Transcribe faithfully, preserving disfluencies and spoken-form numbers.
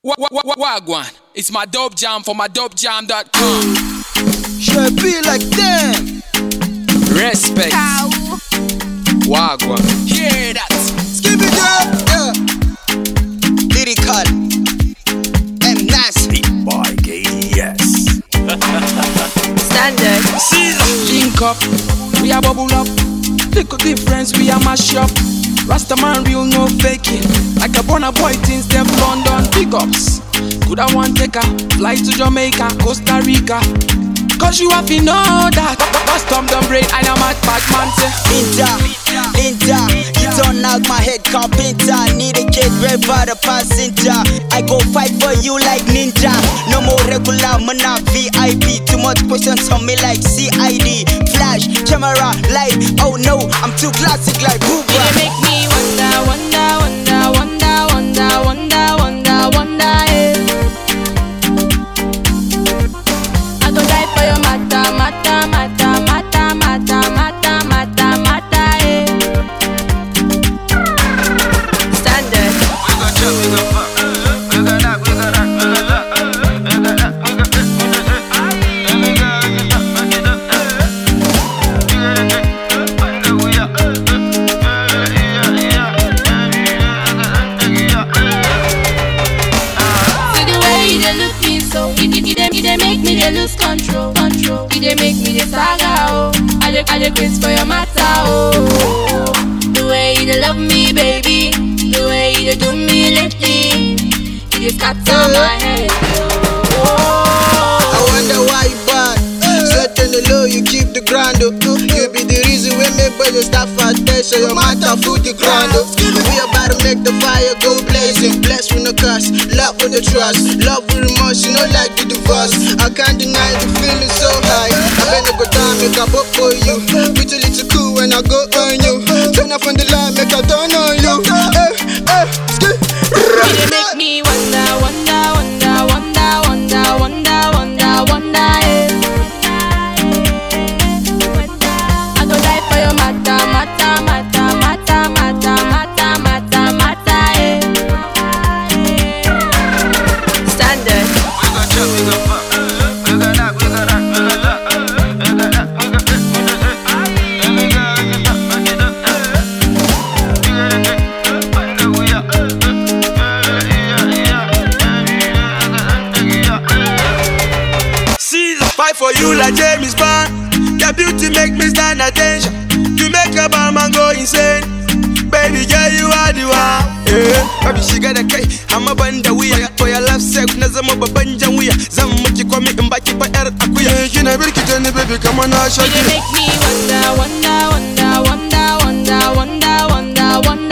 Wagwan, it's my dope jam for my dope jam dot com. Should be like them. Respect. Ow. Wagwan. Hear that? Skip it up, yeah. Lyrical. M nasty. By K D S. Standard. Link up, we a bubble up. Little difference, we a mash up. Rastaman real, no faking. Like a Burna Boy, things them London pickups. Could I want take a fly to Jamaica, Costa Rica? Cause you have to know that custom done brain, I am at Batman say Ninja, ninja, you don't knock my head carpenter. Need a kid rev for the passenger. I go fight for you like ninja. No more regular, man not V I P. Too much questions on me like C I D. Flash, camera, light, oh no, I'm too classic like Booba. You make me wonder, wonder, wonder, wonder, wonder, wonder, wonder, wonder, eh. I go die for your mata, mata, mata, mata, mata, mata, mata, mata, eh. Standard. We gon' chop, we gon' fuck, we gon' knock, we gon' rock, we gon' lock, we gon' knock, we gon' we gon' we they make me they lose control, control. You they make me they saga, oh. I just, I just crazy for your matter, oh. The way you they love me, baby. The way you they do me lately. You just cut on my head, oh. I wonder why you bad. Set on the low, you keep the grind up. You be the reason we make boys start fast day, so your matter food the grind up. We about to make the fire go blazing. Blessed with no curse, love with the trust, love with remorse, you know like the divorce. I can't deny the feeling so high. I better go down, make a book for you. Pretty little cool when I go on you. Turn off on the line, make a turn on you. Hey, hey, skip. You make me wonder, wonder, wonder, wonder, wonder, wonder, wonder, wonder, eh. I go die for your mata, mata, mata, mata, mata, mata, mata, mata, eh. Standard. We gon' chop, we gon' fuck, we gon' knock, we gon' rock, we gon' lock, we gon' knock, we gon' we gon' Fight for you like James Bond. Your beauty make me stand attention. You make a bad man go insane. Baby girl, you are the one. Yeah. Baby, she got a K. I'm a banda weya. For your love sake, na zama babban jan wuya. Zan miki kwami in baki fa yar akuya. Kina birki tani baby, come on, I'll show You you. make me wonder, wonder, wonder, wonder, wonder, wonder, wonder, wonder.